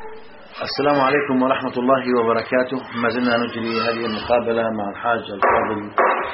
السلام عليكم ورحمة الله وبركاته. ما زلنا نجري هذه المقابلة مع الحاج الفاضل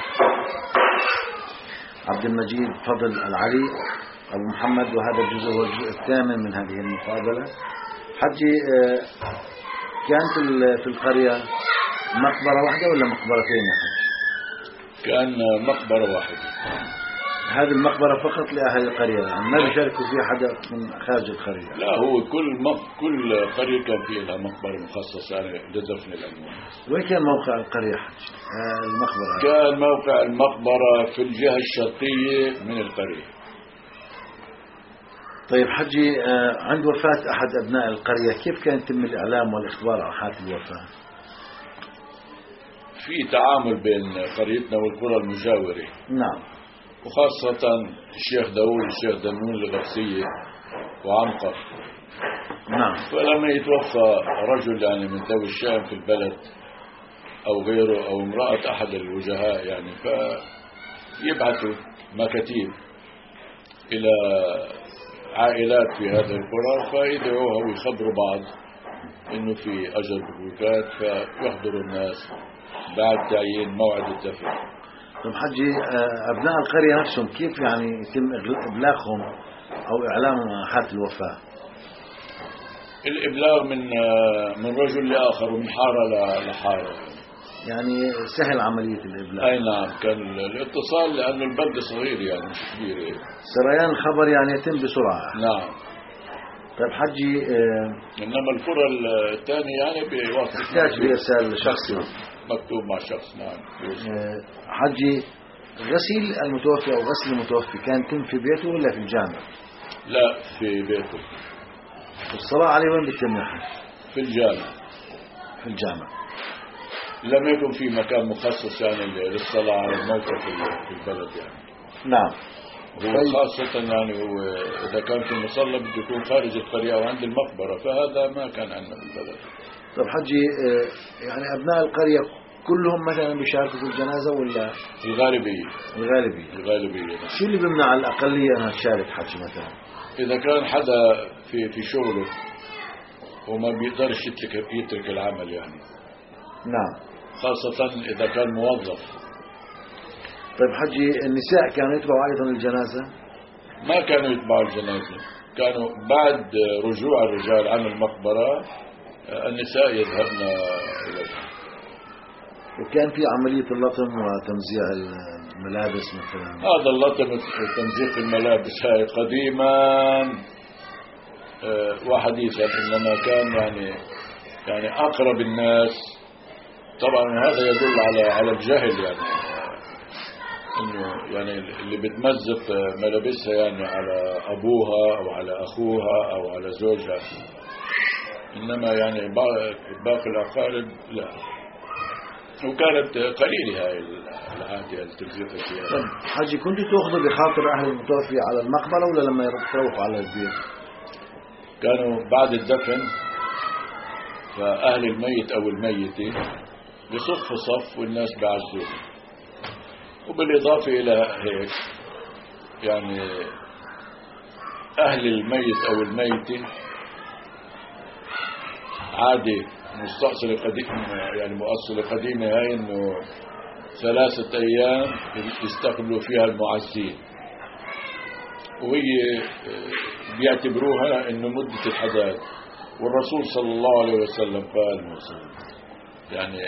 عبد المجيد فضل العلي أبو محمد، وهذا الجزء هو الجزء الثامن من هذه المقابلة. حجي، كانت في القرية مقبرة واحدة ولا مقبرتين يا حج؟ كان مقبرة واحدة. هذه المقبرة فقط لأهل القرية، يعني ما بيشاركوا فيها حدا من خارج القرية؟ لا، هو كل قرية كان فيها مقبرة مخصصة لدفن الأموات. وين كان موقع القرية حج؟ المقبرة كان موقع المقبرة في الجهة الشرقية من القرية. طيب حجي، عند وفاة أحد أبناء القرية كيف كان يتم الإعلام والإخبار عن حالة الوفاة؟ في تعامل بين قريتنا والقرى المجاورة. نعم. وخاصة الشيخ داوود والشيخ دنون الغفسية وعنقر. نعم. فلما يتوفى رجل يعني من ذوي الشأن في البلد أو غيره أو امرأة أحد الوجهاء، يعني فيبعثوا مكاتيب إلى عائلات في هذه القرى فيدعوها ويخبروا بعض إنه في أجر بروكات، فيحضروا الناس بعد تعيين موعد الدفن. طيب حجي، أبناء القرية نفسهم كيف يعني يتم إبلاغهم أو إعلامهم عن حالة الوفاة؟ الإبلاغ من رجل لآخر ومن حارة لحارة. يعني سهل عملية الإبلاغ؟ أي نعم، كان الاتصال لأنه البلد صغير يعني مش كبير. سريان الخبر يعني يتم بسرعة. نعم. طيب حجي، إنما القرى الثانية يعني تحتاج بإرسال شخصي مكتوب مع شخص. نعم. حجي، غسيل المتوفي أو غسل المتوفي كان يتم في بيته ولا في الجامع؟ لا، في بيته. الصلاة عليه وين بيتم يا حج؟ في الجامع. في الجامع. لم يكن في مكان مخصص يعني للصلاة على الموتى في البلد يعني. نعم. هو خاصة يعني هو إذا كان في المصلى بده يكون خارج القرية أو عند المقبرة، فهذا ما كان عندنا في البلد. طيب حجي، يعني أبناء القرية كلهم مثلا بيشاركوا في الجنازة ولا؟ الغالبية. شو اللي بيمنع الأقلية أنها تشارك حجي مثلا؟ إذا كان حدا في شغله وما بيقدرش يترك العمل يعني. نعم. خاصة إذا كان موظف. طيب حجي، النساء كانوا يتبعوا أيضا الجنازة؟ ما كانوا يتبعوا الجنازة، كانوا بعد رجوع الرجال عن المقبرة النساء يذهبن إليها. وكان في عملية اللطم وتمزيع الملابس مثلا؟ هذا اللطم وتمزيق الملابس هاي قديما وحديثا، إنما كان يعني أقرب الناس. طبعا هذا يدل على الجهل، يعني إنه يعني اللي بتمزق ملابسها يعني على أبوها أو على أخوها أو على زوجها، إنما يعني باقي الأقارب لا. وكانت قليلة هاي العادة التمزيق السياسي. طيب حجي، كنت تأخذوا بخاطر أهل المتوفي على المقبرة ولا لما يروحوا على البيت؟ كانوا بعد الدفن فأهل الميت أو الميتة بصفوا صف والناس بعزوه. وبالإضافة إلى هيك يعني أهل الميت أو الميتة عادة مستأصلة قديمة، يعني مؤصلة قديمة، هاي إنه 3 أيام يستقبلوا فيها المعزين، وهي بيعتبروها إنه مدة الحداد. والرسول صلى الله عليه وسلم قال يعني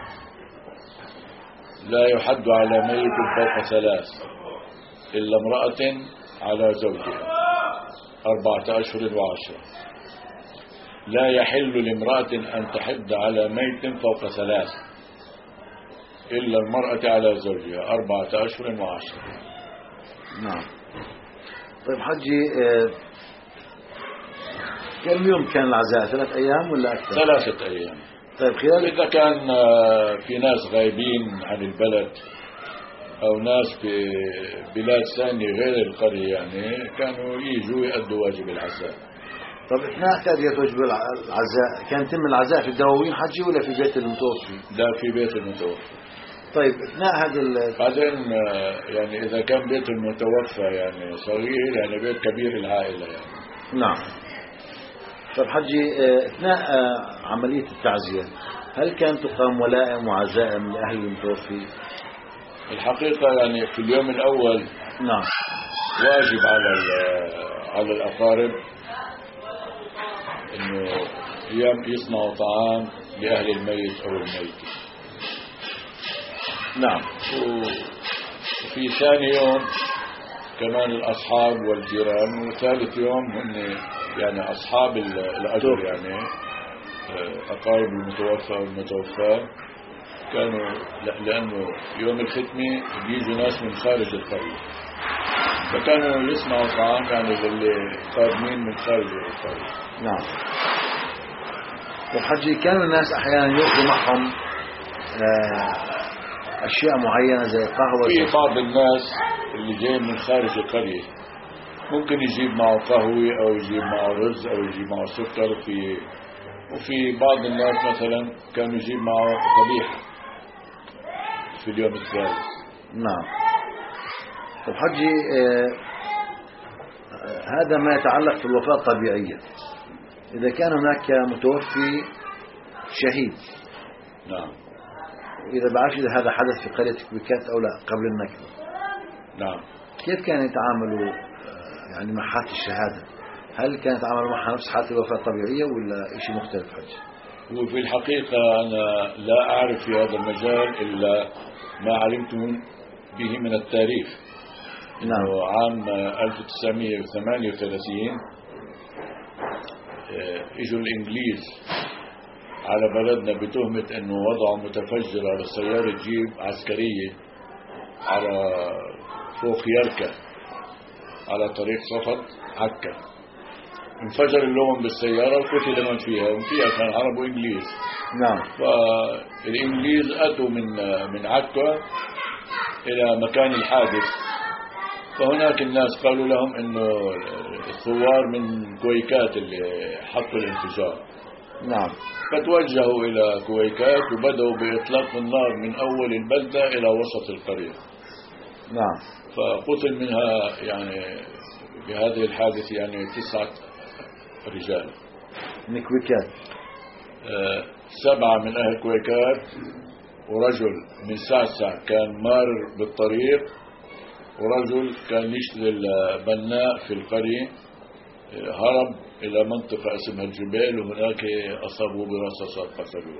لا يحد على ميت فوق 3 إلا امرأة على زوجها 4 أشهر و10. لا يحل لامرأة أن تحد على ميت فوق 3 إلا المرأة على زوجها 4 أشهر و10. نعم. طيب حجي، كم يوم كان العزاء؟ 3 أيام ولا أكثر؟ 3 أيام. طيب خلال إذا كان في ناس غايبين عن البلد أو ناس في بلاد ثانية غير القرية يعني كانوا يجوا يؤدوا واجب العزاء. طب اثناء تأدية واجب العزاء كان يتم العزاء في الدواوين حجي ولا في بيت المتوفي؟ لا، في بيت المتوفي. طيب اثناء هذا بعدين يعني إذا كان بيت المتوفى يعني صغير يعني بيت كبير العائلة يعني. نعم. طب حجي أثناء عملية التعزية هل كان تقام ولائم وعزائم لأهل المتوفي؟ الحقيقة يعني في اليوم الأول نعم. واجب على الأقارب إنه يصنعوا طعام لأهل الميت أو الميت. نعم. وفي ثاني يوم كمان الأصحاب والجيران، وثالث يوم هم يعني أصحاب الأجر، يعني أقارب المتوفى والمتوفى كانوا، لأنه يوم الختمة بيجوا ناس من خارج القرية، فكانوا يصنعوا طعام يعني للي قادمين من خارج القرية. نعم. وحجي كانوا الناس أحيانا يأخذوا معهم أشياء معينة زي قهوة. في بعض الناس اللي جاي من خارج القرية ممكن يجيب معه قهوة أو يجيب معه رز أو يجيب معه سكر. وفي بعض الناس مثلا كانوا يجيب معه ذبيحة في اليوم الثالث. نعم. طب حجي هذا ما يتعلق في الوفاة الطبيعية. إذا كان هناك متوفي شهيد، نعم، إذا بعرفش إذا هذا حدث في قرية كويكات أو لا قبل النكبة، نعم، كيف كانوا يتعاملوا يعني مع حالة الشهادة؟ هل كانت يتعاملوا معها نفس حالة الوفاة الطبيعية ولا شيء مختلف حجي؟ وفي الحقيقة أنا لا أعرف في هذا المجال إلا ما علمت به من التاريخ. نعم. عام 1938 اجوا الإنجليز على بلدنا بتهمة أنه وضعوا متفجر على سيارة جيب عسكرية على فوق يركة على طريق صفد عكا. انفجر اللون بالسيارة وقتل من فيها، وفيها كان عرب وإنجليز. نعم. فالإنجليز أتوا من عكا إلى مكان الحادث، فهناك الناس قالوا لهم إنه الثوار من كويكات اللي حطوا الانفجار. نعم. فتوجهوا إلى كويكات وبدأوا بإطلاق النار من أول البلدة إلى وسط القرية. نعم. فقتل منها يعني بهذه الحادث يعني 9 رجال من كويكات. 7 من أهل كويكات، ورجل من سعسع كان مار بالطريق، ورجل كان يشتغل بناء في القرية هرب إلى منطقة اسمها الجبال، وهناك أصابوا برصاصات قتلوه.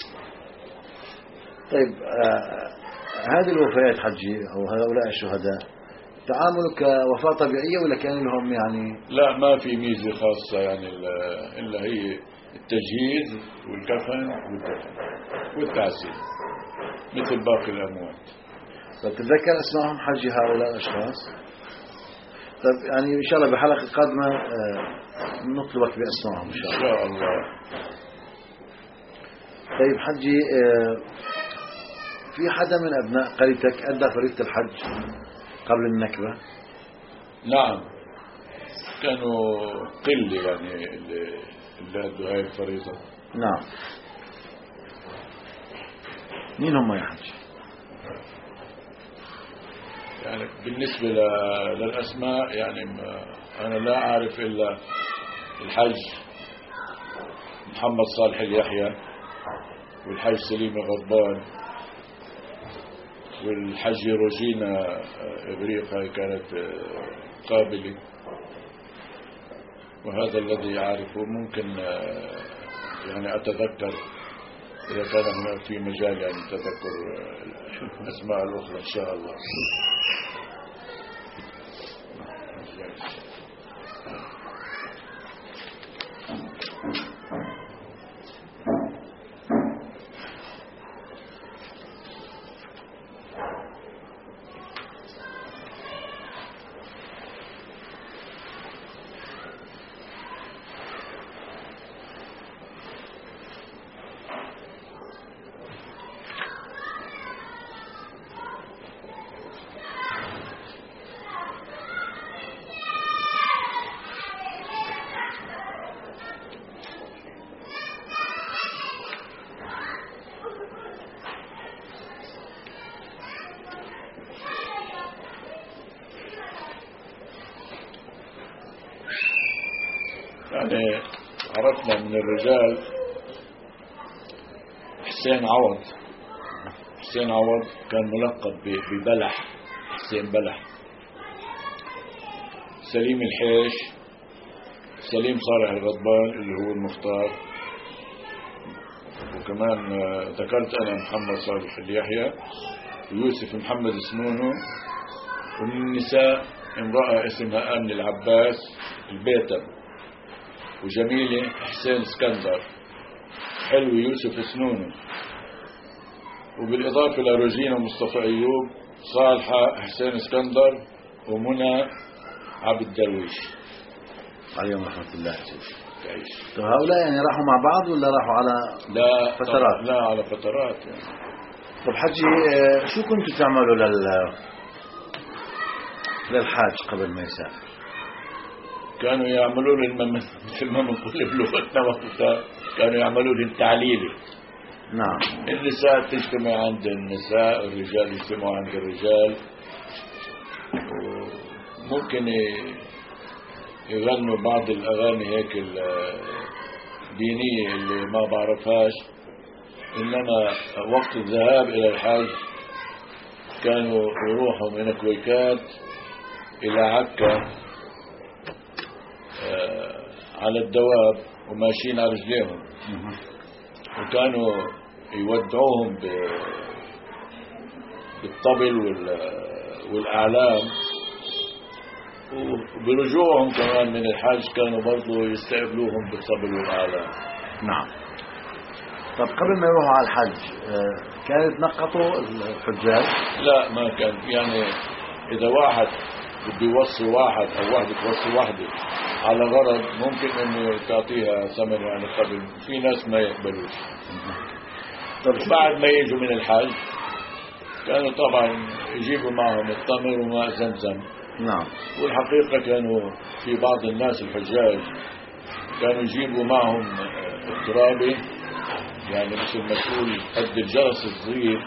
طيب هذه الوفيات حجي أو هؤلاء الشهداء تعاملوا كوفاة طبيعية ولا كان لهم يعني؟ لا، ما في ميزة خاصة يعني إلا هي التجهيز والكفن والدفن والتعزية مثل باقي الأموات. تتذكر اسمائهم حجي هؤلاء الأشخاص؟ طيب يعني إن شاء الله بحلقة قادمة نطلبك بأسمائهم إن شاء الله. إن شاء الله. طيب حجي في حدا من أبناء قريتك أدى فريضة الحج قبل النكبة؟ نعم، كانوا قلة يعني اللي أدوا هاي الفريضة. نعم. مين هم يا حجي؟ يعني بالنسبة للأسماء يعني أنا لا أعرف إلا الحج محمد صالح اليحيى، والحج سليم غضبان، والحج روجينا إبريق هاي كانت قابلة. وهذا الذي أعرفه. ممكن يعني أتذكر إذا كان هناك في مجال يعني تذكر الأسماء الأخرى إن شاء الله. يعني عرفنا من الرجال حسين عوض. حسين عوض كان ملقب ببلح، حسين بلح. سليم الحيش، سليم صالح الغضبان اللي هو المختار، وكمان ذكرت أنا محمد صالح اليحيى، ويوسف محمد سنونو. ومن النساء امرأة اسمها آمنة العباس البيتم، وجميلة حسين اسكندر، حلو يوسف سنونو، وبالإضافة لروجينا مصطفى أيوب، صالحة حسين اسكندر، ومنى عبد درويش عليهم رحمة الله. تعيش. طب هؤلاء يعني راحوا مع بعض ولا راحوا على لا فترات؟ لا على فترات يعني. طب حجي شو كنتوا تعملوا للحاج قبل ما يسافر؟ كانوا يعملوا لي مثل ما بنقول بلغتنا وقتها، كانوا يعملوا لي التعليلي. نعم. النساء تجتمع عند النساء، الرجال يجتمعوا عند الرجال، وممكن يغنوا بعض الأغاني هيك الدينية اللي ما بعرفهاش. إنما وقت الذهاب إلى الحج كانوا يروحوا من كويكات إلى عكا على الدواب وماشيين على رجليهم، وكانوا يودعوهم بالطبل والأعلام، وبرجوعهم كمان من الحج كانوا برضو يستقبلوهم بالطبل والأعلام. نعم. طب قبل ما يروحوا على الحج كانوا يتنقطوا الحجاج؟ لا ما كان، يعني إذا واحد بده يوصي واحد أو واحدة توصي واحدة على غرض ممكن إنه تعطيها ثمن يعني قبل، في ناس ما يقبلوش. طب بعد ما يجوا من الحج كانوا طبعا يجيبوا معهم التمر وماء زمزم. نعم. والحقيقة كانوا في بعض الناس الحجاج كانوا يجيبوا معهم الترابة، يعني مثل ما تقول قد الجرس الصغير،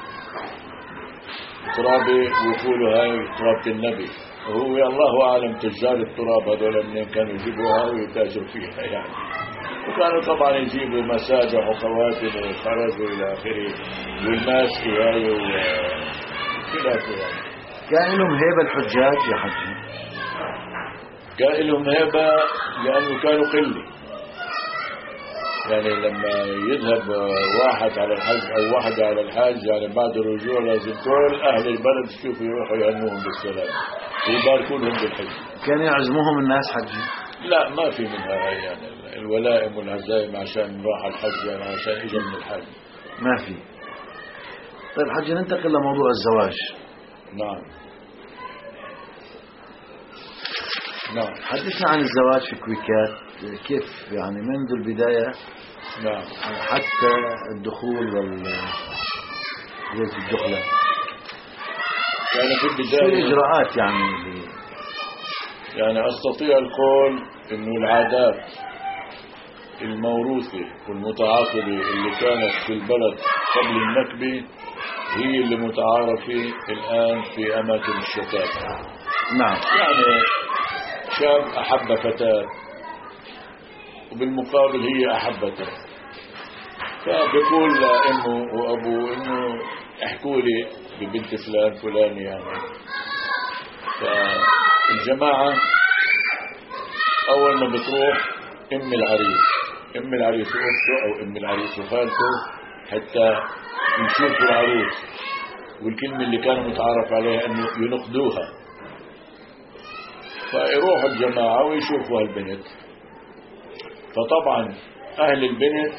ترابة ويقولوا هاي ترابة النبي، وهو الله أعلم تجار التراب هذول منين كانوا يجيبوها ويتاجروا فيها يعني. وكانوا طبعا يجيبوا مساجح وخواتم وخرز وإلى آخره، والماسكي هاي وخلافه يعني. كان لهم هيبة الحجاج يا حجي؟ كان لهم هيبة لأنه كانوا قلة، يعني لما يذهب واحد على الحج أو واحدة على الحج يعني بعد الرجوع لازم كل أهل البلد يشوفوا يروحوا يهنوهم بالسلام ويباركوا لهم بالحج. كان يعزموهم الناس حجي؟ لا ما في منها يعني الولائم والعزائم عشان راح الحج يعني عشان اجى من الحج ما في. طيب حجي ننتقل لموضوع الزواج. نعم. نعم. حدثنا عن الزواج في كويكات، كيف يعني منذ البداية نعم حتى الدخول ليلة الدخلة. كان في شو البداية الإجراءات يعني أستطيع القول إنه العادات الموروثة والمتعاقبة اللي كانت في البلد قبل النكبة هي اللي متعارفة الآن في أماكن الشتات. نعم. يعني شاب أحب فتاة وبالمقابل هي أحبته، فبيقول لأمه وأبوه إنه احكوا لي ببنت فلان فلان يعني. فالجماعة أول ما بتروح أم العريس وأخته أو أم العريس وخالته حتى يشوفوا العروس، والكلمة اللي كانوا متعارف عليها أنه ينقدوها، فيروحوا الجماعة ويشوفوا البنت. فطبعا أهل البنت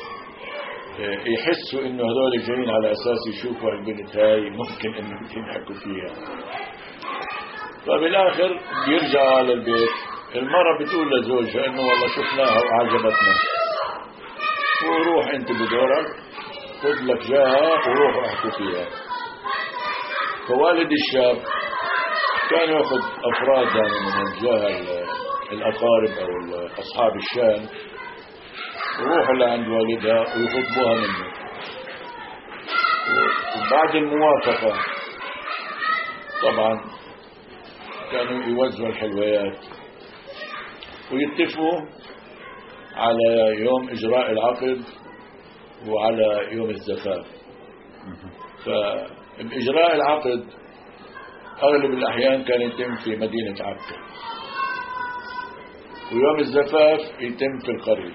يحسوا إنه هذول جايين على أساس يشوفوا البنت هاي ممكن إنه ينحكوا فيها. فبالآخر بيرجعوا على البيت، المرة بتقول لزوجها إنه والله شفناها وعجبتنا، وروح أنت بدورك خذ لك جاها وروح احكوا فيها. فوالد الشاب كان يأخذ أفراد يعني من الجهة الأقارب أو أصحاب الشان ويروحوا لعند والدها ويخطبوها منه. وبعد الموافقة طبعا كانوا يوزعوا الحلويات ويتفقوا على يوم إجراء العقد وعلى يوم الزفاف. فإجراء العقد أغلب الأحيان كان يتم في مدينة عكا، ويوم الزفاف يتم في القرية.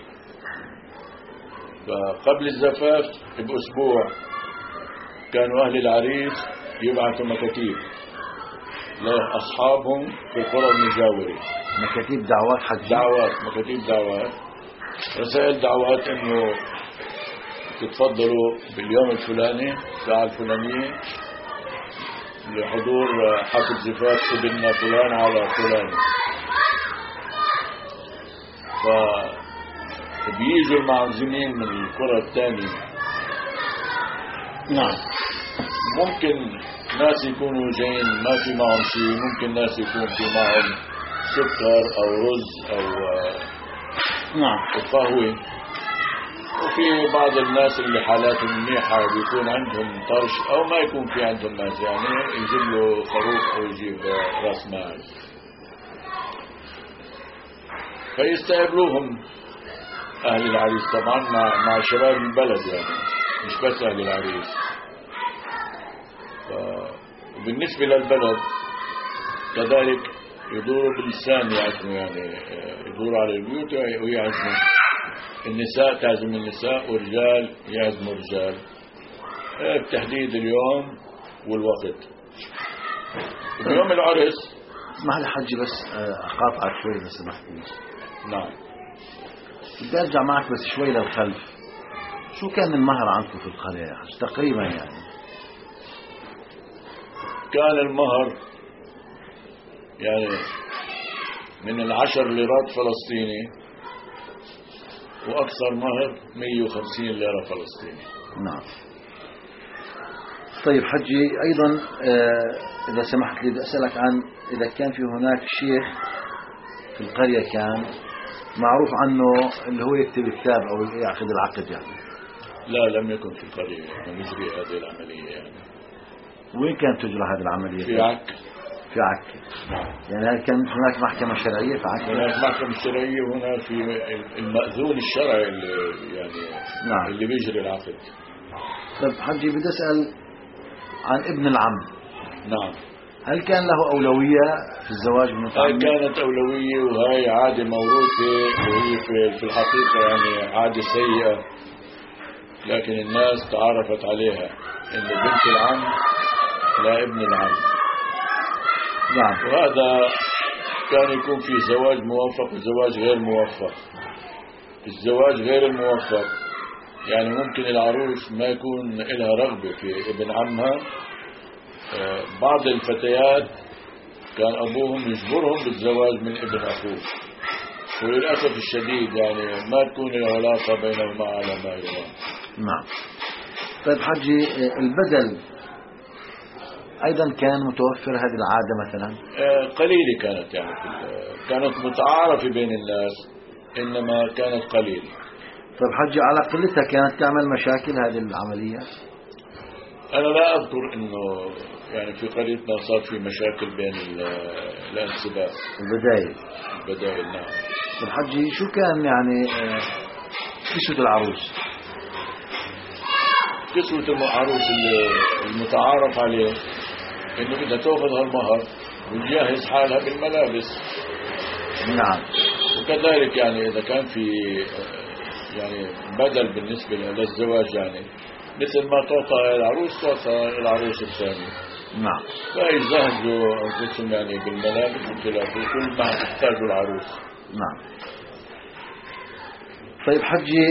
فقبل الزفاف بأسبوع كانوا أهل العريس يبعثوا مكاتيب لأصحابهم في القرى المجاورة، مكاتيب دعوات حج، مكاتيب دعوات، رسائل دعوات إنه تتفضلوا باليوم الفلاني الساعة الفلانية لحضور حفل زفاف ابننا فلان على فلان. فبييجوا المعزمين من القرى الثانية. نعم. ممكن ناس يكونوا جايين ما في معهم شيء، ممكن ناس يكون في معهم سكر أو رز أو نعم قهوة، وفي بعض الناس اللي حالاتهم منيحة بيكون عندهم طرش أو ما يكون في عندهم ناس، يعني يجيب له خروف أو يجيب راس مال فيستقبلوهم أهل العريس طبعا مع شباب البلد، يعني مش بس أهل العريس. وبالنسبة للبلد كذلك يدوروا باللسان يعزموا، يعني يدوروا على البيوت ويعزموا. النساء تعزم النساء والرجال يعزموا الرجال بتحديد اليوم والوقت. يوم العرس اسمح لي حجي بس أقاطعك شوي إذا سمحت لي. نعم. بدي أرجع معك بس شوي للخلف. شو كان المهر عندكم في القرية يا حج تقريبا؟ يعني كان المهر يعني من 10 ليرات فلسطيني، وأكثر مهر 150 ليرة فلسطيني. نعم. طيب حجي أيضا إذا سمحت لي بدي أسألك عن إذا كان في هناك شيخ في القرية كان معروف عنه اللي هو يكتب الكتاب أو يعقد العقد يعني. لا، لم يكن في القرية نجري هذه العملية. يعني وين كانت تجرى هذه العملية؟ في عكا. في عكا. يعني هل كان هناك محكمة شرعية في عكا؟ هناك محكمة شرعية، وهنا في المأذون الشرعي اللي يعني نعم. اللي بيجري العقد. طيب حجي بدي أسأل عن ابن العم. نعم. هل كان له أولوية في الزواج بالمتعمد؟ هاي كانت أولوية، وهي عادة موروثة، وهي في الحقيقة يعني عادة سيئة، لكن الناس تعرفت عليها إن بنت العم لا ابن العم. نعم. وهذا كان يكون في زواج موفق وزواج غير موفق. الزواج غير الموفق يعني ممكن العروس ما يكون لها رغبة في ابن عمها. بعض الفتيات كان أبوهم يجبرهم بالزواج من ابن أخوه، وللأسف الشديد يعني ما تكون العلاقة بينهما على ما يرام. نعم. طيب حجي البدل أيضا كان متوفر هذه العادة مثلا؟ قليلة كانت، يعني كانت متعارفة بين الناس، إنما كانت قليلة. طيب حجي على قلتها كانت تعمل مشاكل هذه العملية؟ أنا لا أذكر إنه يعني في قريتنا صار في مشاكل بين الانسباء. البدايل. نعم. طيب حجي شو كان يعني كسوة العروس؟ كسوة العروس المتعارف عليه إنه بدها تأخذ هالمهر وتجهز حالها بالملابس. نعم. وكذلك يعني إذا كان في يعني بدل بالنسبة للزواج، يعني مثل ما تعطى العروس تعطى العروس الثاني. نعم. فيجهزوا أنفسهم يعني بالملابس وخلافه كل ما تحتاجه العروس. نعم. طيب حجي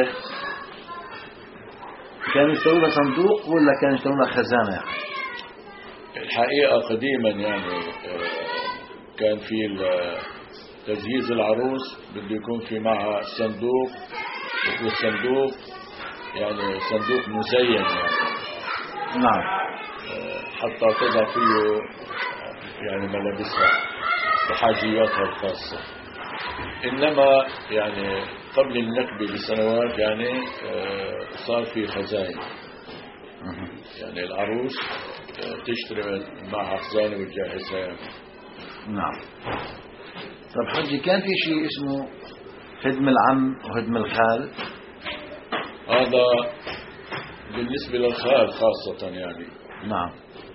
كانوا يشترون لها صندوق ولا كانوا يشترون لها خزانة؟ يعني الحقيقة قديما يعني كان في تجهيز العروس بده يكون في معها صندوق، والصندوق يعني صندوق مزين يعني. نعم. حتى تضع فيه يعني ملابسها وحاجياتها الخاصة. إنما يعني قبل النكبة بسنوات يعني صار في خزائن، يعني العروس تشتري معها خزانة وتجهزها يعني. نعم. طب حجي كان في شيء اسمه هدم العم وهدم الخال؟ هذا بالنسبة للخال خاصة يعني. نعم.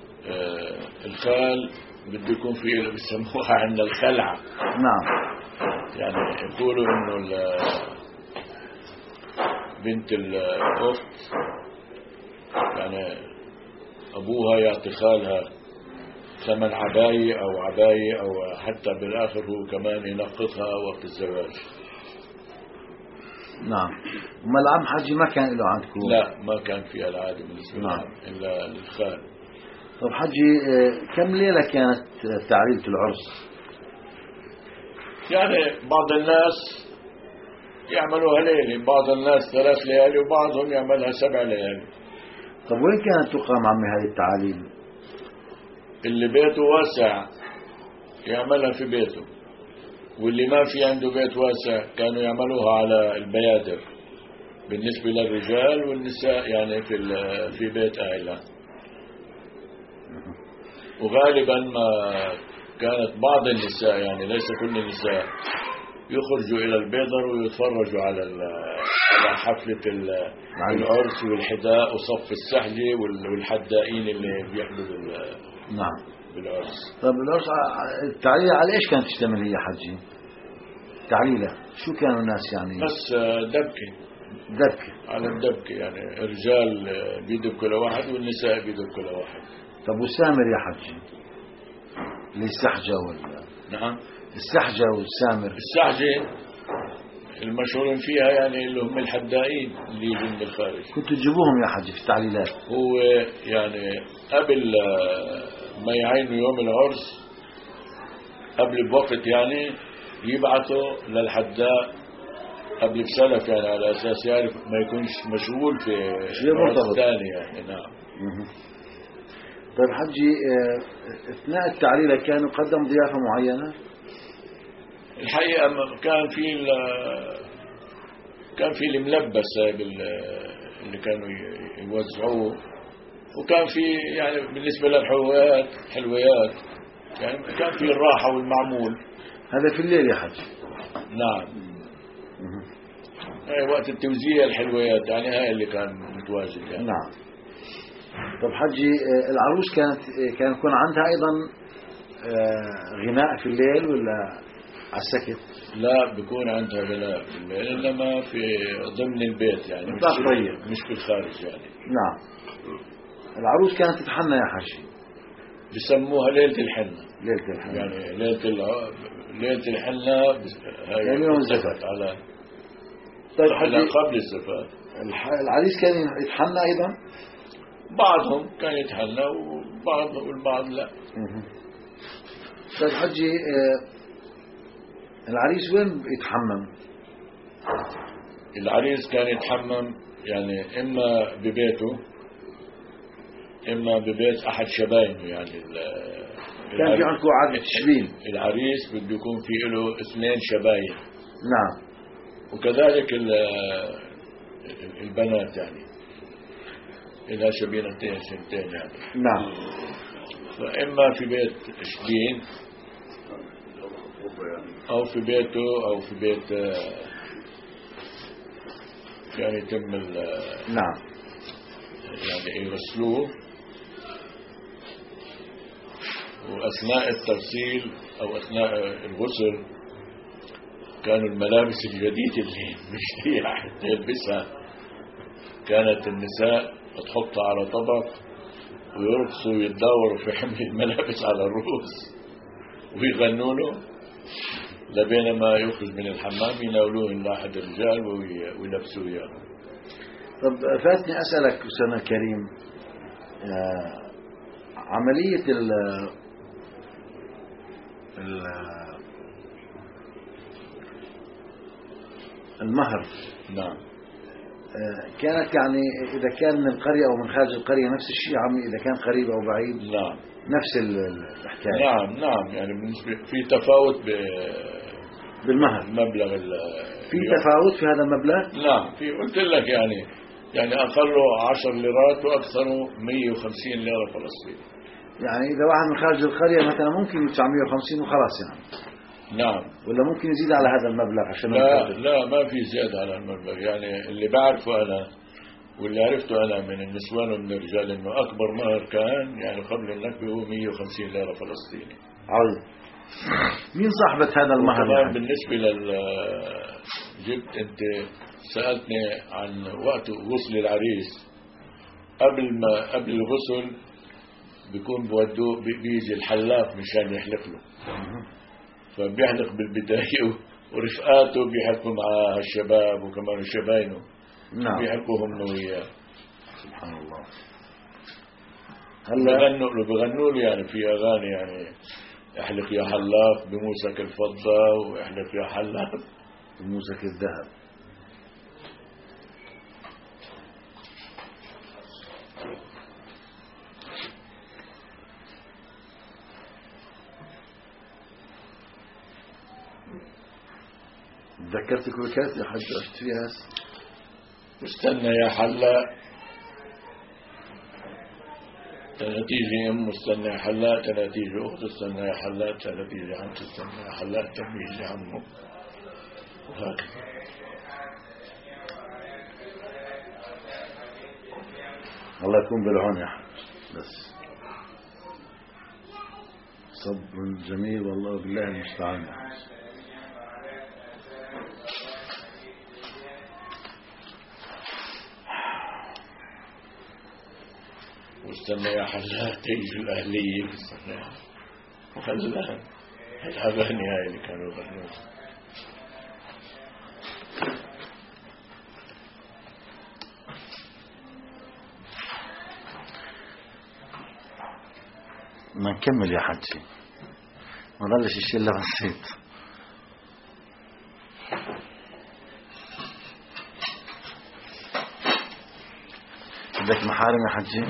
الخال بده يكون فيه اللي بيسموها عندنا الخلعة. نعم. يعني يقولوا إنه بنت الأخت يعني أبوها يعطي خالها ثمن عباية أو حتى بالآخر هو كمان ينقصها وقت الزواج. نعم. وما العم حجي ما كان له عندكم؟ لا، ما كان في العادة بالنسبة للعم إلا للخال. طب حجي كم ليلة كانت تعريلة العرس؟ يعني بعض الناس يعملوها ليلة، بعض الناس 3 ليالي، وبعضهم يعملها 7 ليالي. طب وين كانت تقام عمي هذه التعاليل؟ اللي بيته واسع يعملها في بيته، واللي ما في عنده بيت واسع كانوا يعملوها على البيادر بالنسبة للرجال، والنساء يعني في بيت أهلها. وغالبا ما كانت بعض النساء يعني ليس كل النساء يخرجوا إلى البيدر ويتفرجوا على حفلة العرس والحداء وصف السحجة والحدائين اللي بيحضروا نعم بالعرس. طب العرس التعليلة على ايش كانت تشتمل هي حجي؟ تعليلة شو كانوا الناس يعني؟ بس دبكة. على الدبكة يعني الرجال بيدبكوا لواحد والنساء بيدبكوا لواحد. طب والسامر يا حجي اللي السحجة ولا؟ نعم. السحجة والسامر. السحجة المشهورين فيها يعني اللي هم الحدائين اللي يجوا من الخارج. كنتوا تجيبوهم يا حجي في التعليلات؟ هو يعني قبل ما يعينوا يوم العرس قبل بوقت يعني يبعثوا للحداء قبل بسلف يعني على أساس يعرف ما يكونش مشغول في عرس ثاني يعني. نعم. طيب حجي اثناء التعليلة كان يقدم ضيافة معينة؟ الحقيقة كان في الملبسة اللي كانوا يوزعوه، وكان في يعني بالنسبة للحلويات يعني كان في الراحة والمعمول. هذا في الليل يا حجي؟ نعم. وقت التوزيع الحلويات يعني هاي اللي كان متواجد يعني. نعم. طب حجي العروس كان يكون عندها أيضا غناء في الليل ولا على السكت؟ لا، بيكون عندها غناء في الليل إنما في ضمن البيت يعني مش في الخارج يعني. نعم. العروس كانت تتحنى يا حجي؟ بيسموها ليلة الحنة. ليلة الحنة يعني ليلة الحنة يعني يوم الزفاف على. طيب حجي قبل الزفاف العريس كان يتحنى أيضا؟ بعضهم كان يتحنى والبعض لا. طيب حجي العريس وين يتحمم؟ العريس كان يتحمم يعني إما ببيته إما ببيت أحد شباينه يعني. كان في عندكم عادة تشبين؟ العريس بده يكون في له 2 شباين. نعم. وكذلك البنات يعني إلها شبينتين سنتين يعني. نعم. فإما في بيت شبين أو في بيته أو في بيت كان يتم نعم يعني يغسلوه، وأثناء التغسيل أو أثناء الغسل كانوا الملابس الجديدة اللي مش هي حتى يلبسها كانت النساء تحطها على طبق ويرقصوا ويتداوروا في حمل الملابس على الرؤوس ويغنوا له لبين ما يخرج من الحمام يناولوه لأحد الرجال ويلبسوه إياه. طب فاتني أسألك أستاذنا الكريم، عملية المهر. نعم. كانت يعني إذا كان من القرية أو من خارج القرية نفس الشيء عمي، إذا كان قريب أو بعيد؟ نعم نفس الحكاية. نعم يعني في تفاوت بالمهر المبلغ في تفاوت في هذا المبلغ؟ نعم في قلت لك يعني أقله 10 ليرات وأكثره 150 ليرة فلسطين. يعني إذا واحد من خارج القرية مثلا ممكن 950 وخلاص يعني. نعم. ولا ممكن يزيد على هذا المبلغ عشان لا ما في زيادة على المبلغ. يعني اللي بعرفه أنا واللي عرفته أنا من النسوان ومن الرجال إنه أكبر مهر كان يعني قبل النكبة هو 150 ليرة فلسطيني. عظيم. مين صاحبة هذا المهر؟ وكمان بالنسبة جبت أنت سألتني عن وقت غسل العريس. قبل الغسل بيكون بودوه بيجي الحلاق مشان يحلق له، فبيحلق بالبداية ورفقاته بيحلقوا مع الشباب وكمان شباينه. نعم. بيحلقوهم وياه. سبحان الله. بغنوا له يعني في أغاني يعني احلق يا حلاق بموسك الفضة واحلق يا حلاق بموسك الذهب. تذكرت كويكات يا حاج عشت فيها. استنى يا حلاق تنتيجي استنى يا حلاق تنتيجي أخت استنى يا حلاق تنتيجي عم تستنى يا حلاق تنتيجي عمه وهكذا. الله يكون بالعون يا حاج. بس صبر جميل والله بالله المستعان يا حاج. واستنى يا حلاق تيجي الأهلية واستنى خلها الأغاني هاي اللي كانوا يغنوها. ما نكمل يا حجي ما ضلش الشلة بسيط. بدك محارم يا حجي؟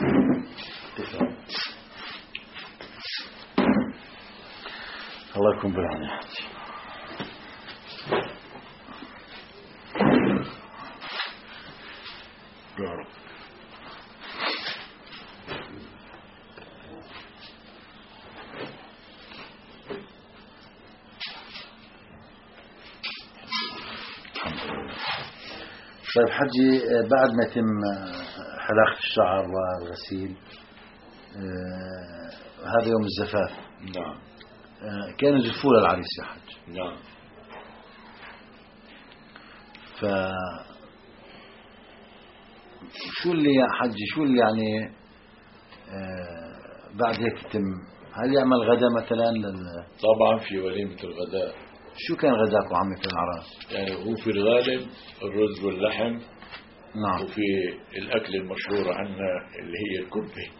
الله يكون بالعون يا حجي. يا رب. طيب حجي بعد ما يتم حلاقة الشعر والغسيل هذا يوم الزفاف. نعم. كانوا يزفوا للعريس يا حج. نعم. شو اللي يا حجي شو اللي يعني بعد هيك يتم هل يعمل غدا مثلا طبعا في وليمة الغداء. شو كان غداكم عمي في العراس؟ يعني هو في الغالب الرز واللحم. نعم. وفي الأكل المشهور عنا اللي هي الكبة.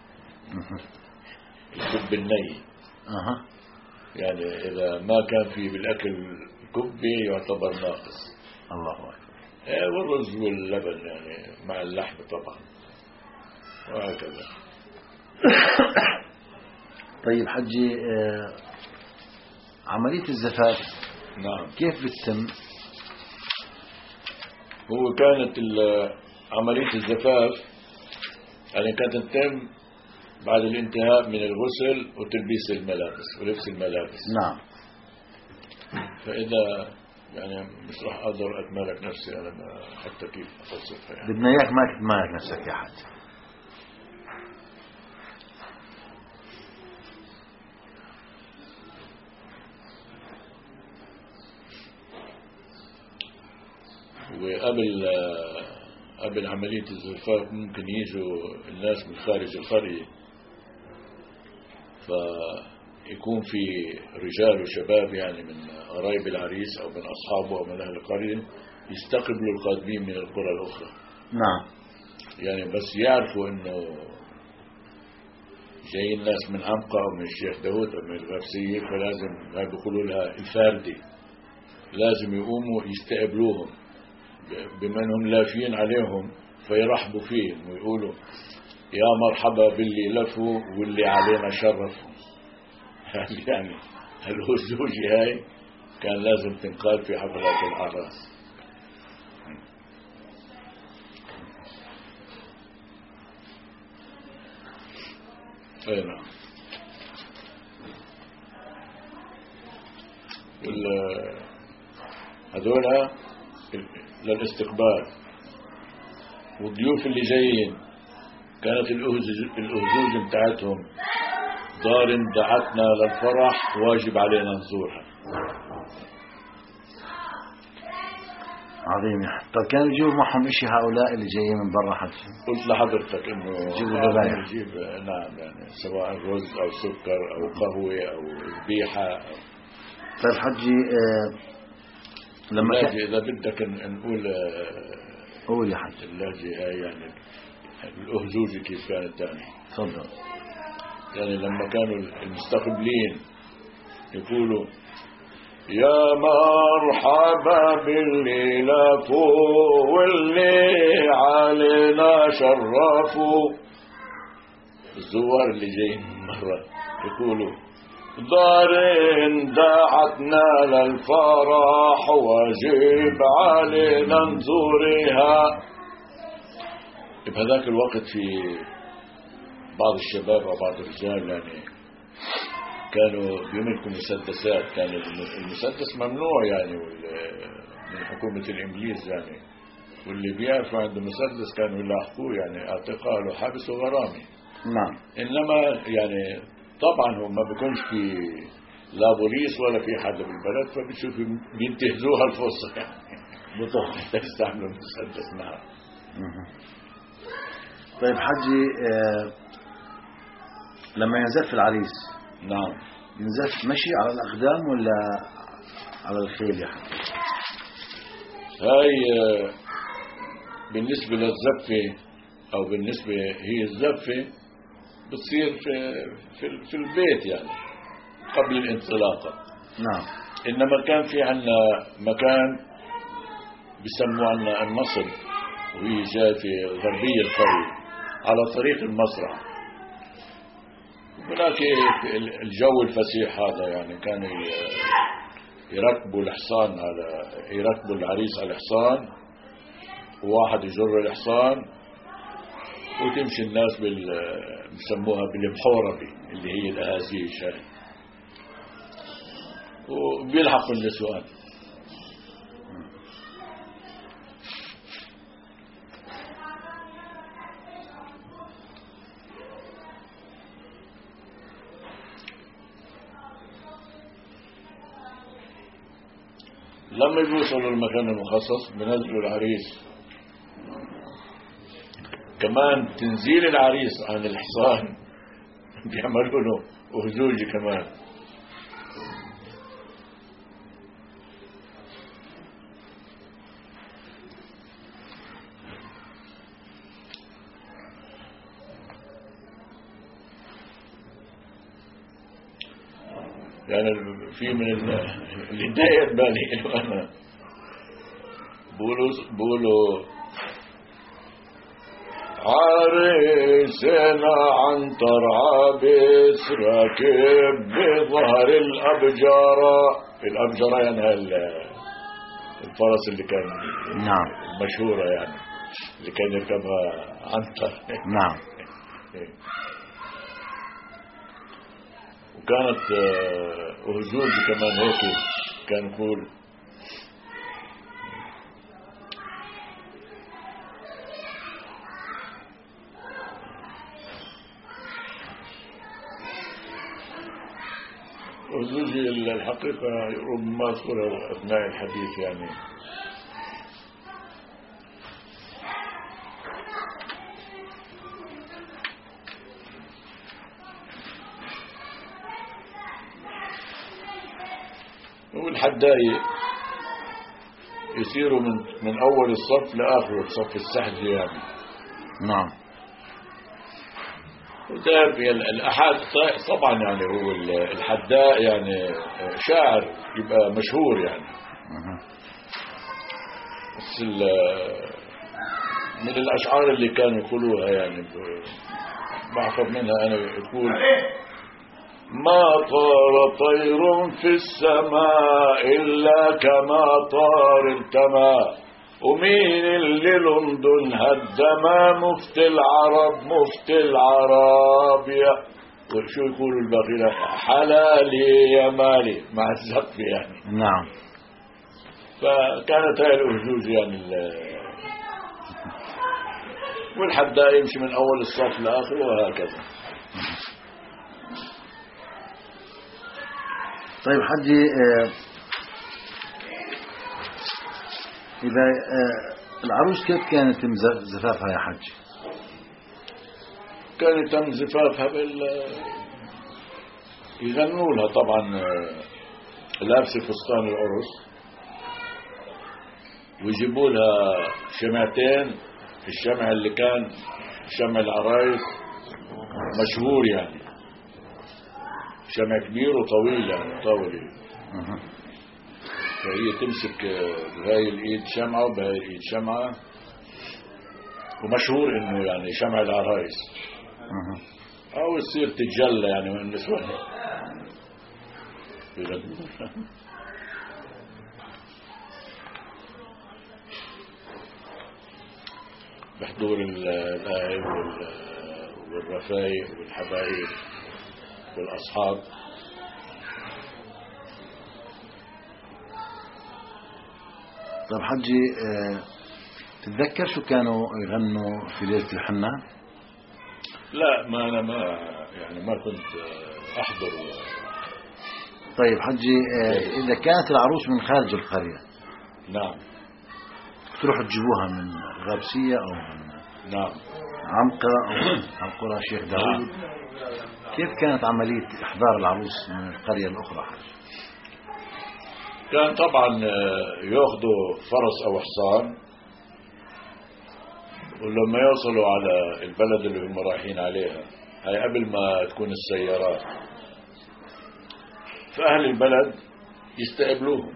الكبة الني. يعني إذا ما كان في بالأكل الكبة يعتبر ناقص. الله أكبر. والرز واللبن يعني مع اللحم طبعا وهكذا. طيب حجي عملية الزفاف نعم كيف بتتم؟ هو كانت عملية الزفاف يعني كانت تتم بعد الانتهاء من الغسل وتلبيس الملابس ولبس الملابس. نعم. فإذا يعني مش راح أقدر أتمالك نفسي أنا حتى كيف أوصفها يعني. بدنا إياك ما تتمالك نفسك يا حاج. قبل عملية الزفاف ممكن يجوا الناس من خارج القرية فيكون في رجال وشباب يعني من قرايب العريس أو من أصحابه أو من أهل القرية يستقبلوا القادمين من القرى الأخرى. نعم. يعني بس يعرفوا إنه جاي الناس من عنقة أو من الشيخ داود أو من الغرسية فلازم ما بيقولوا لها الفاردة لازم يقوموا يستقبلوهم بما انهم لافين عليهم فيرحبوا فيهم ويقولوا يا مرحبا باللي لفوا واللي علينا شرفوا. يعني الزوجة هاي كان لازم تنقال في حفلات الأعراس. اي نعم. هذولا للاستقبال، والضيوف اللي جايين كانت الأهزوز بتاعتهم دار دعتنا للفرح واجب علينا نزورها. عظيم. طيب كانوا يجيبوا معهم شيء هؤلاء اللي جايين من برا حتى؟ قلت لحضرتك انه يجيب نعم، يعني سواء رز او سكر او قهوة او ذبيحة. طيب حجي لما اذا بدك نقول قول يا حج اللاجئة هاي يعني الأهزوجة كيف كانت يعني. تفضل. يعني لما كانوا المستقبلين يقولوا يا مرحبا باللي لفوا واللي علينا شرفوا، الزوار اللي جايين مرة يقولوا دار دعتنا للفرح واجب علينا نزورها. بهذاك الوقت في بعض الشباب أو بعض الرجال يعني كانوا بيملكوا مسدسات. كان المسدس ممنوع يعني من حكومة الإنجليز يعني، واللي بيعرفوا عنده مسدس كانوا يلاحقوه يعني اعتقاله حبس وغرامي. نعم. إنما يعني طبعا هم ما بيكونش في لا بوليس ولا في حدا بالبلد، فبتشوفوا بينتهزوها الفرصة يعني يستعملوا المسدس. نعم. طيب حجي لما ينزف العريس نعم ينزف مشي على الأقدام ولا على الخيل يا حجي؟ هاي بالنسبة للزفة أو بالنسبة هي الزفة بتصير في البيت يعني قبل الانطلاقة. نعم. إنما كان في عنا مكان بيسموه عنا النصب، وهي جاء في غربية القرية على طريق المسرح. هناك الجو الفسيح هذا يعني كان يركبوا الحصان يركبوا العريس على الحصان، وواحد يجر الحصان وتمشي الناس بسموها بالمحوربة اللي هي الأهازيج هاي، وبيلحقوا النسوان. لما يوصلوا المكان المخصص بنزلوا العريس. كمان تنزيل العريس عن الحصان بيعملوا له أهزوجي كمان. يعني في من اللي ضايق بالي انه انا بقولوا عريسنا عنتر عابس راكب بظهر الأبجرة يعني الفرس اللي كان نعم مشهورة يعني اللي كان يركبها عنتر. نعم. وكانت أهزوج كمان هيك كان يقول أهزوجي الحقيقة ربما أذكرها أثناء الحديث يعني. والحدايق يصيروا من أول الصف لآخر الصف السحج يعني. نعم. وده الأحد طبعا يعني هو الحداء يعني شاعر يبقى مشهور يعني. بس من الأشعار اللي كانوا يقولوها يعني بحفظ منها أنا يقول ما طار طير في السماء إلا كما طار التما، ومين اللي لندن هدما مفتي العرب مفتي العرب وشو يقولوا الباقي حلالي يا مالي مع الزقف يعني. نعم. فكانت هاي الأهجوج يعني والحداء يمشي من أول الصف لآخر وهكذا. طيب حجي، إذا العروس كيف كانت يتم زفافها يا حج؟ كان يتم زفافها يغنوا لها طبعا لابسة فستان العرس، ويجيبوا لها شمعتين. الشمع اللي كان شمع العرايس مشهور يعني، شمع كبير وطويل يعني طويل. فهي تمسك بهاي الايد شمعة وبهاي الايد شمعة، ومشهور انه يعني شمع العرايس. او يصير تتجلى يعني من النسوان بحضور الأهل والرفايق والحبايب والأصحاب. طيب حجي، تتذكر شو كانوا يغنوا في ليلة الحنة؟ لا، ما كنت أحضر. طيب حجي، إذا كانت العروس من خارج القرية، نعم، تروحوا تجيبوها من غابسية أو من نعم عمقرة أو قرى شيخ داوود، كيف كانت عملية إحضار العروس من القرية الأخرى؟ كان طبعا يأخذوا فرس أو حصان، ولما يوصلوا على البلد اللي هم رايحين عليها، هاي قبل ما تكون السيارات، فأهل البلد يستقبلوهم.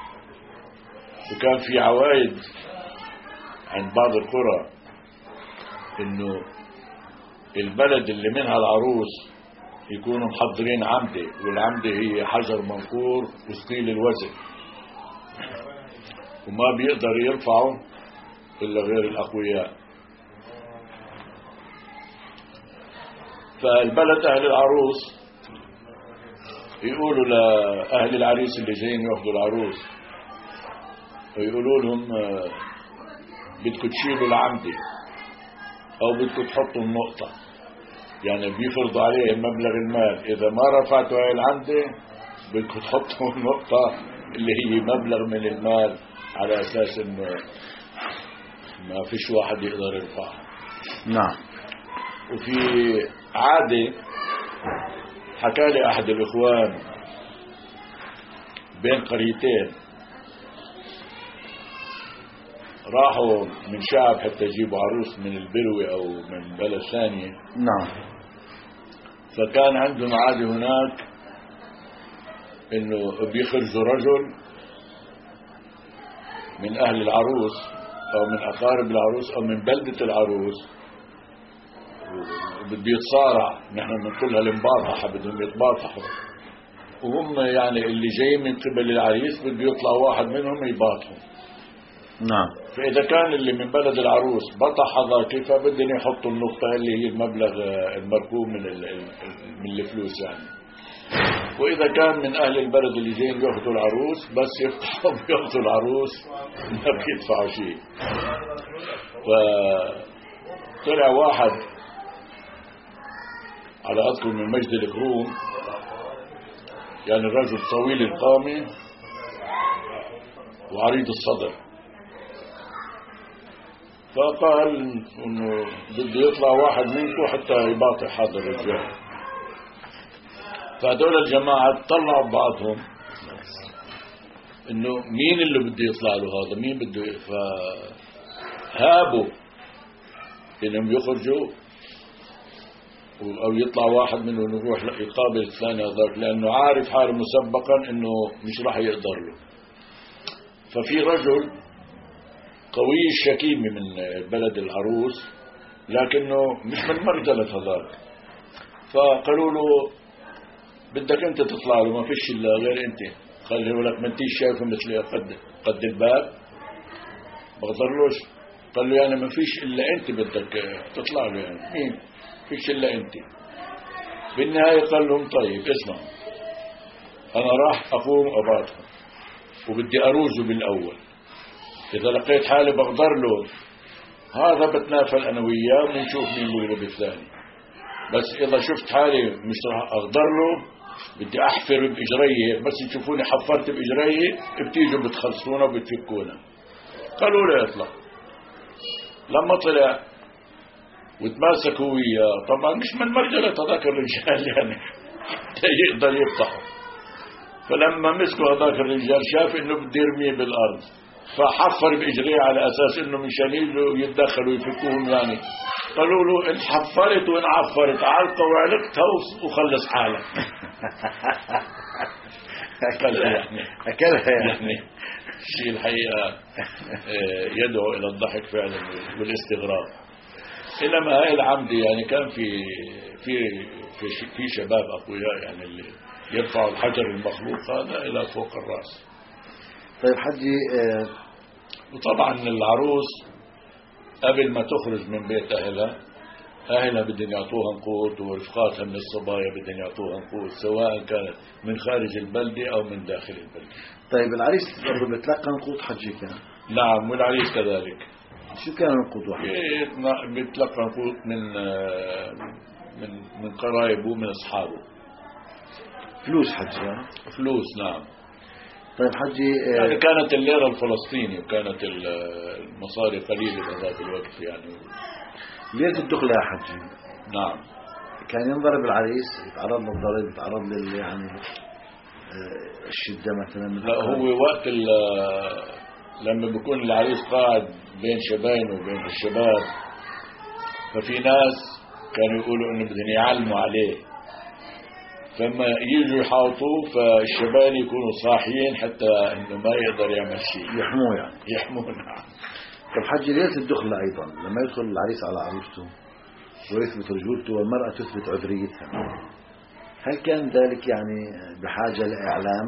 وكان في عوايد عند بعض القرى انه البلد اللي منها العروس يكونوا محضرين عمدة، والعمدة هي حجر منقور وثقيل الوزن، وما بيقدر يرفعه إلا غير الأقوياء. فالبلد أهل العروس يقولوا لأهل العريس اللي جايين ياخذوا العروس، ويقولوا لهم بدكم تشيلوا العمدة أو بدكم تحطوا النقطة، يعني بيفرضوا عليه مبلغ المال. إذا ما رفعتوا هاي العمدة بدكم تحطوا النقطة اللي هي مبلغ من المال، على أساس إنه ما فيش واحد يقدر يرفعها. نعم. وفي عادة حكى لي أحد الإخوان بين قريتين راحوا من شعب حتى يجيبوا عروس من البروي أو من بلد ثانية. نعم. فكان عندهم عادة هناك إنه بيخرجوا رجل من أهل العروس أو من أقارب العروس أو من بلدة العروس، وبده يتصارع. نحن بنقولها المباطحة، بدهم يتباطحوا، وهم يعني اللي جاي من قبل العريس بده يطلع واحد منهم يباطحوا. نعم. فإذا كان اللي من بلد العروس بطح هذاك، فبدهم يحطوا النقطة اللي هي المبلغ المركوب من الفلوس يعني. وإذا كان من أهل البلد اللي جايين ياخذوا العروس، بس يفتحوا بياخذوا العروس ما بيدفعوا شيء. فطلع واحد على أذكر من مجد الكروم، يعني الرجل طويل القامة وعريض الصدر، فقال إنه بده يطلع واحد منكم حتى يباطح هذا الرجال. فهذول الجماعة طلعوا بعضهم إنه مين اللي بده يطلع له هذا، مين بده فهابوا إنهم يخرجوا أو يطلع واحد منهم يروح يقابل الثاني هذاك، لأنه عارف حاله مسبقا إنه مش راح يقدر له. ففي رجل قوي الشكيمة من بلد العروس، لكنه مش من مرجلة هذاك، فقالوا له بدك انت تطلع له، ما فيش الا غير انت، خليه لك ما انتيش شايفه مثل قد الباب، بقدرلوش. قال له يعني ما فيش الا انت بدك تطلع له، يعني مين فيش الا انت. بالنهاية قال لهم طيب اسمعوا، أنا راح أقوم أباطهم وبدي أروزه بالأول، إذا لقيت حالي بقدر له هذا بتنافل أنا وياه ونشوف مين بيغلب الثاني، بس إذا شفت حالي مش راح أقدر له بدي أحفر بإجريه، بس يشوفوني حفرت بإجريه بتيجوا بتخلصونا وبتفكونا. قالوا له اطلع. لما طلع وتماسكوا وياه، طبعا مش من مرجلة هذاك الرجال يعني يقدر يفتحه، فلما مسكوا هذاك الرجال شاف انه بده يرميه بالارض، فحفر باجريه على اساس انه مشان يجوا يتدخلوا يفكوهم يعني. قالوا له ان حفرت وان عفرت علقه وعلقتها وخلص حالك. أكلها يعني شيء الحقيقة يدعو إلى الضحك فعلا والاستغراب. إنما هاي العمدي يعني كان في شباب أقوياء يعني اللي يرفعوا الحجر المخلوق هذا إلى فوق الرأس. طيب حجي، وطبعا العروس قبل ما تخرج من بيت أهلها بدهم يعطوها نقود، ورفقاتها من الصبايا بدهم يعطوها نقود، سواء كانت من خارج البلدة أو من داخل البلدة. طيب العريس برضه بتلقى نقود حجي كان؟ نعم، والعريس كذلك. شو كان النقود واحد؟ بيتلقى نقود من قرايبه ومن أصحابه. فلوس حجي؟ فلوس نعم. طيب حجي، يعني كانت الليرة الفلسطيني وكانت المصاري قليلة بهذاك الوقت يعني. ليلة الدخلة يا حجي نعم كان ينضرب العريس، يتعرض للضرب، يتعرض يعني الشدة مثلا؟ لا، هو وقت لما بيكون العريس قاعد بين شباينه وبين الشباب، ففي ناس كانوا يقولوا انه بدهم يعلموا عليه، فما يجوا يحاوطوه فالشباب يكونوا صاحيين حتى انه ما يقدر يعمل شيء، يحموه يعني. يحموه. نعم. طب حجي، ليلة الدخلة أيضا لما يدخل العريس على عروسته ويثبت رجولته والمرأة تثبت عذريتها، هل كان ذلك يعني بحاجة لإعلام؟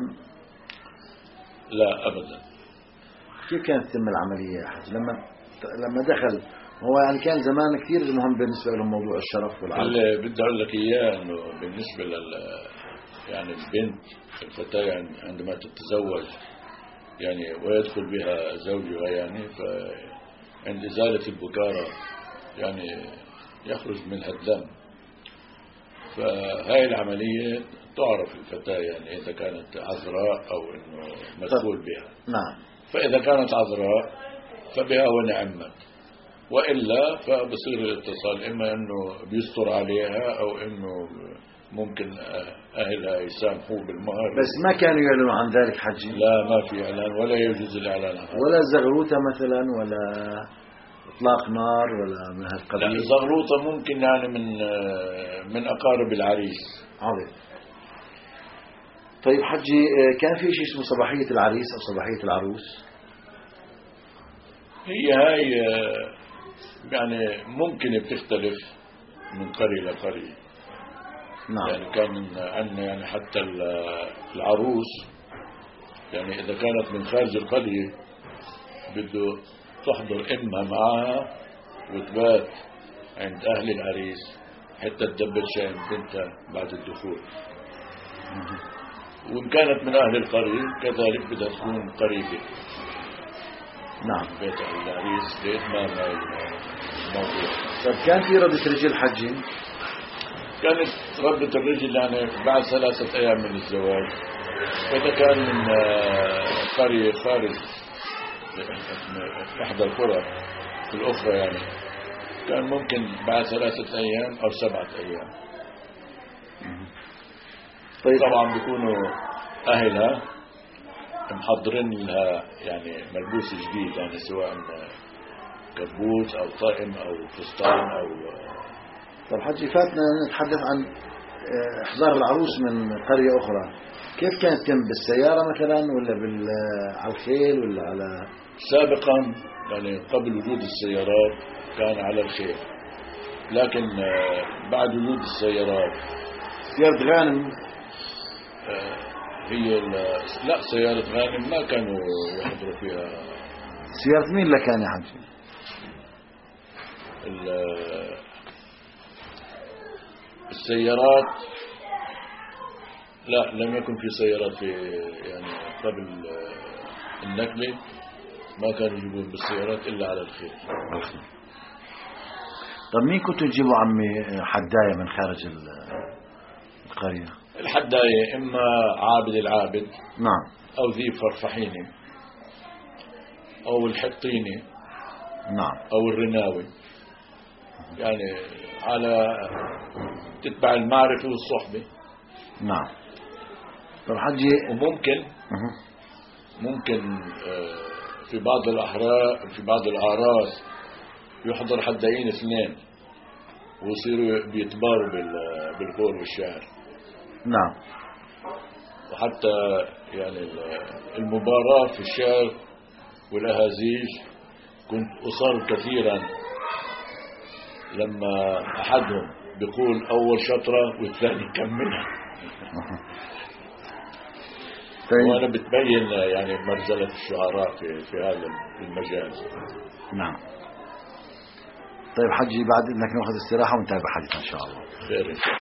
لا أبدا. كيف كانت تتم العملية يا حج لما دخل؟ هو يعني كان زمان كثير مهم بالنسبة لهم موضوع الشرف والعرض. اللي بدي أقول لك إياه إنه بالنسبة يعني البنت الفتاة عندما تتزوج يعني ويدخل بها زوجها يعني، فعند إزالة البكارة يعني يخرج منها الدم، فهاي العملية تعرف الفتاة يعني إذا كانت عذراء أو إنه مدخول بها. نعم. فإذا كانت عذراء فبها ونعمت، وإلا فبصير الاتصال إما إنه بيستر عليها أو إنه ممكن أهلها يسامحوه بالمهر. بس ما كانوا يعلنوا عن ذلك حجي؟ لا، ما في إعلان ولا يجوز الإعلان عنه، ولا زغروطة مثلا ولا إطلاق نار ولا من هالقبيل؟ لا، زغروطة ممكن يعني من أقارب العريس. عظيم. طيب حجي، كان في شيء اسمه صباحية العريس أو صباحية العروس؟ هاي يعني ممكن بتختلف من قرية لقرية. نعم. يعني كان عندنا يعني حتى العروس يعني إذا كانت من خارج القرية بده تحضر إمها معها وتبات عند أهل العريس حتى تدبر شأن بنتها بعد الدخول. وإن كانت من أهل القرية كذلك بدها تكون قريبة نعم بيت العريس لإتمام الموضوع. طيب كان في ردة رجل حجي؟ كانت ردة الرجل يعني بعد 3 أيام من الزواج، إذا كان من قرية خارج إحدى القرى الأخرى يعني كان ممكن بعد 3 أيام أو 7 أيام. طيب. طبعا بيكونوا أهلها محضرين لها يعني ملبوس جديد، يعني سواء كبوت أو طائم أو فستان أو. طيب حجي، فاتنا نتحدث عن إحضار العروس من قرية أخرى، كيف كانت تتم؟ بالسيارة مثلا ولا على الخيل ولا على؟ سابقا يعني قبل وجود السيارات كان على الخيل، لكن بعد وجود السيارات سيارة غانم. هي لا، سيارة غانم ما كانوا يحضروا فيها. سيارة مين اللي كان يا حجي؟ السيارات لا، لم يكن في سيارات في يعني قبل النكبة، ما كانوا يجيبون بالسيارات إلا على الخيل. طب مين كنتوا تجيبوا عمي حداية من خارج القرية؟ الحداية إما عابد العابد، نعم، أو ذي فرفحيني، أو الحطيني، نعم، أو الرناوي، يعني على تتبع المعرفة والصحبة. نعم. طب حجي ممكن في بعض الأعراس يحضر حدايين اثنين ويصيروا بيتباروا بالقول والشعر. نعم. وحتى يعني المباراة في الشعر والأهازيج كنت أصر كثيرا لما أحدهم بيقول أول شطرة والثاني كملها. وأنا بتبين يعني مرزلة الشعراء في هذا المجال. نعم. طيب حجي بعد إنك نأخذ استراحة ونتابع حديثنا إن شاء الله. خير.